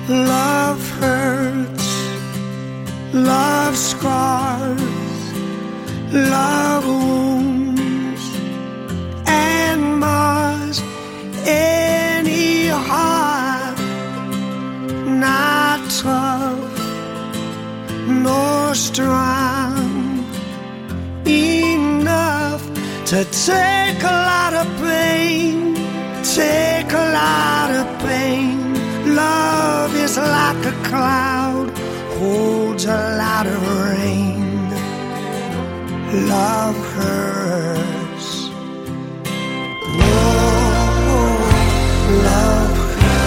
Love hurts, love scars, love wounds and mars any heart not tough nor strong enough to take a lot of pain, take a lot of pain. Love is like a cloud, holds a lot of rain. Love hurts. Whoa, love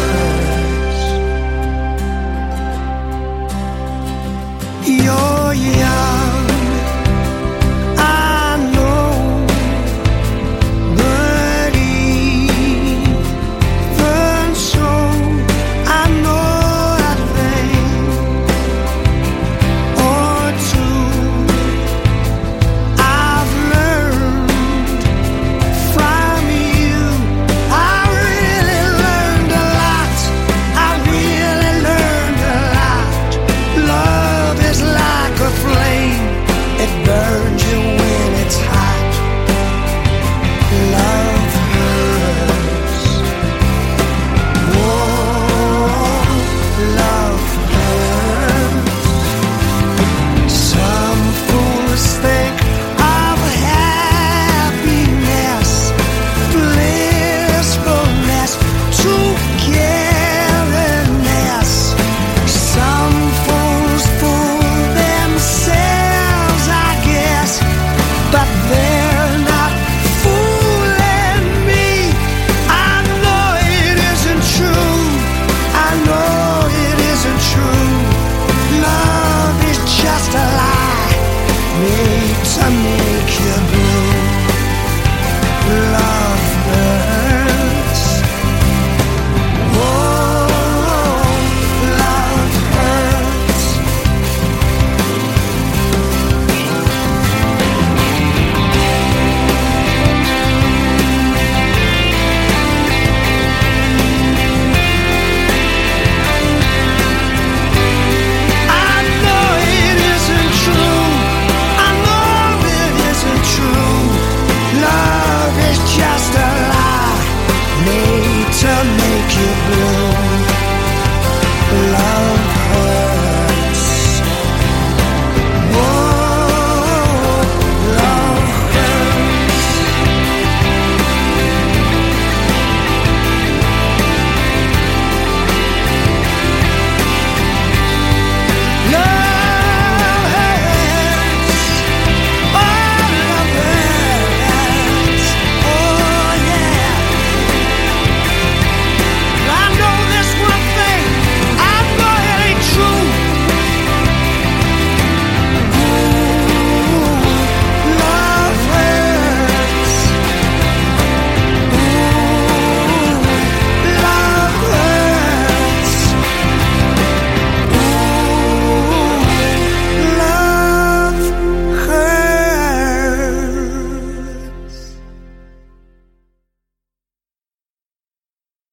hurts. You're young, I know, but even so, I know that thing or two. I've learned from you. I really learned a lot. I really learned a lot. Love is like a flame. It burns you when it's hot. Love hurts. Whoa, love hurts. Some fools think of happiness, blissfulness, togetherness. Some fools fool themselves, I guess, but they're not fooling me. I know it isn't true. I know it isn't true. Love is just a lie made to make you blue. Love hurts. Whoa, love hurts. I know it isn't true. I know it isn't true. Love is just a lie made to make you blue.